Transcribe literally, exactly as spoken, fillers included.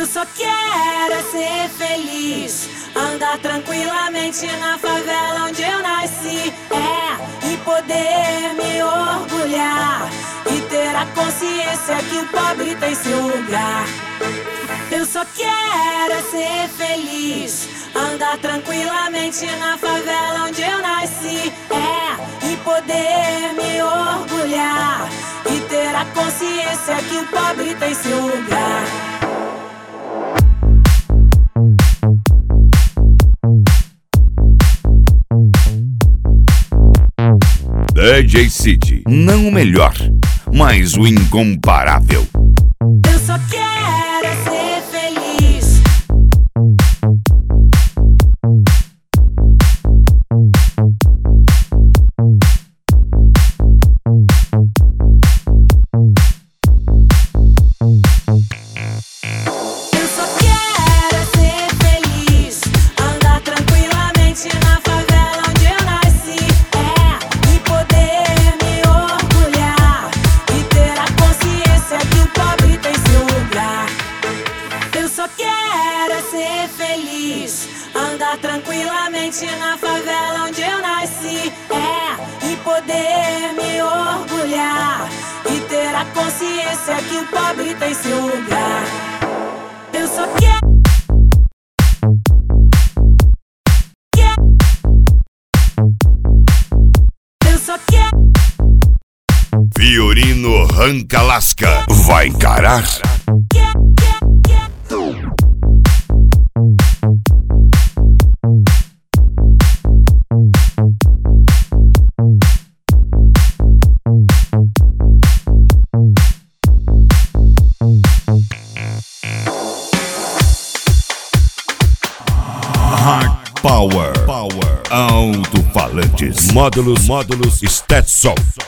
só quero é ser feliz, andar tranquilamente na favela onde eu nasci. É, e poder me orgulhar e ter a consciência que o pobre tem seu lugar. Eu só quero é ser feliz, andar tranquilamente na favela onde eu nasci. É, e poder me orgulhar e ter a consciência que o pobre tem seu lugar. D J City, não o melhor, mas o incomparável. Eu só quero é ser feliz. Eu só quero é ser feliz, andar tranquilamente na favela onde eu nasci. É, e poder me orgulhar e ter a consciência que o pobre tem seu lugar. Eu só quero é ser feliz, andar tranquilamente na favela onde eu nasci. É, e poder me orgulhar e ter a consciência que o pobre tem seu lugar. Eu só quero. Eu só quero. Fiorino Rancalasca vai encarar? Hard Power, Power, alto-falantes, módulos, módulos, Stetson.